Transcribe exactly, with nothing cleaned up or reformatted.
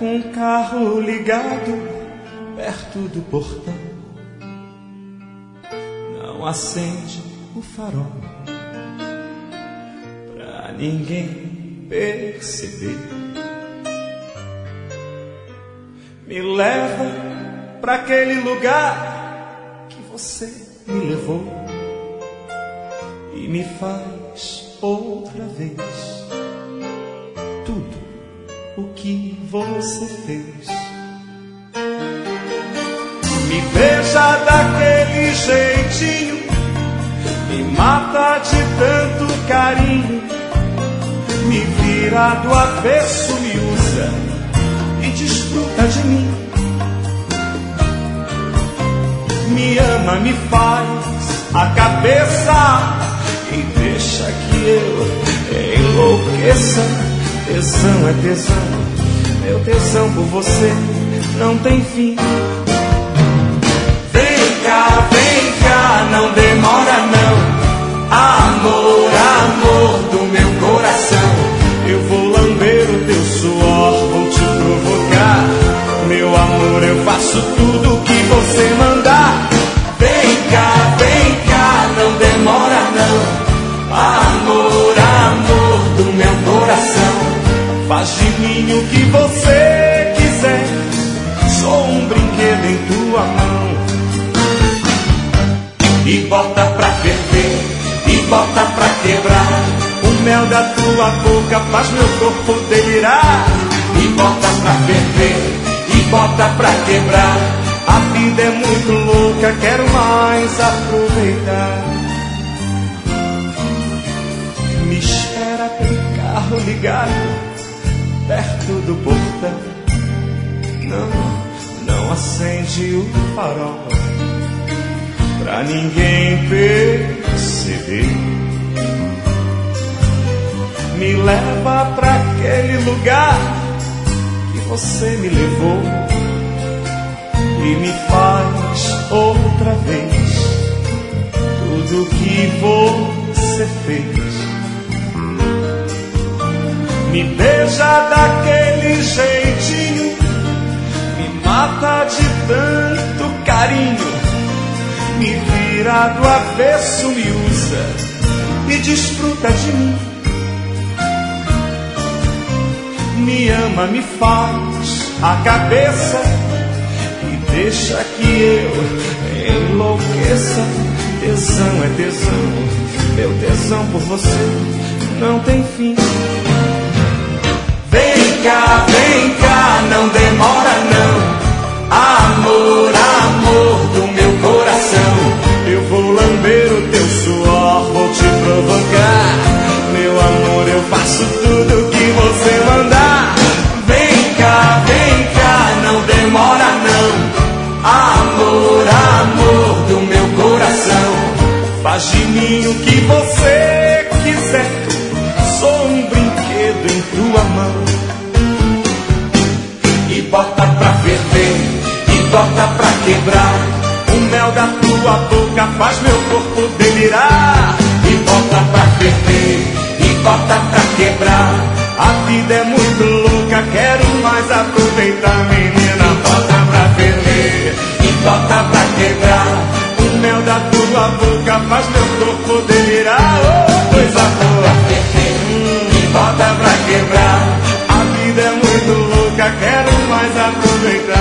com o carro ligado perto do portão. Não acende o farol pra ninguém perceber. Me leva pra aquele lugar que você me levou e me faz outra vez tudo o que você fez. Me beija daquele jeitinho, me mata de tanto carinho, me vira do avesso, me usa e desfruta de mim. Me ama, me faz a cabeça e deixa que eu enlouqueça. Tesão é tesão, meu tesão por você não tem fim. Vem cá, vem cá, não demora não. Amor, amor do meu coração. Eu vou lamber o teu suor, vou te provocar. Meu amor, eu faço tudo o que você mandar. Vem cá, vem cá, não demora não. Amor, amor do meu coração. Faz de mim o que você quiser. Sou um brinquedo em tua mão. E bota pra ferver, e bota pra quebrar. O mel da tua boca faz meu corpo delirar. E bota pra ferver, e bota pra quebrar. A vida é muito louca, quero mais aproveitar. Me espera aquele carro ligado perto do portão. Não, não acende o farol pra ninguém perceber. Me leva pra aquele lugar que você me levou e me faz outra vez tudo que você fez. Me beija daquele jeitinho, me mata de tanto carinho, me vira do avesso, me usa e desfruta de mim. Me ama, me faz a cabeça e deixa que eu enlouqueça. Tesão é tesão, meu tesão por você não tem fim. Vem cá, vem cá, não demora não. Amor, amor do meu coração. Eu vou lamber o teu suor, vou te provocar. Meu amor, eu faço tudo o que você mandar. Vem cá, vem cá, não demora não. Amor, amor do meu coração. Faz de mim o que você quiser. Sou um brinquedo em tua mão. E bota pra ferver, e bota pra quebrar. O mel da tua boca faz meu corpo delirar. E bota pra ferver, e bota pra quebrar. A vida é muito louca, quero mais aproveitar. Menina, bota pra ferver, e bota pra quebrar. O mel da tua boca faz meu corpo delirar. Oh, coisa boa, hum, e bota pra quebrar. A vida é muito louca, quero mais aproveitar.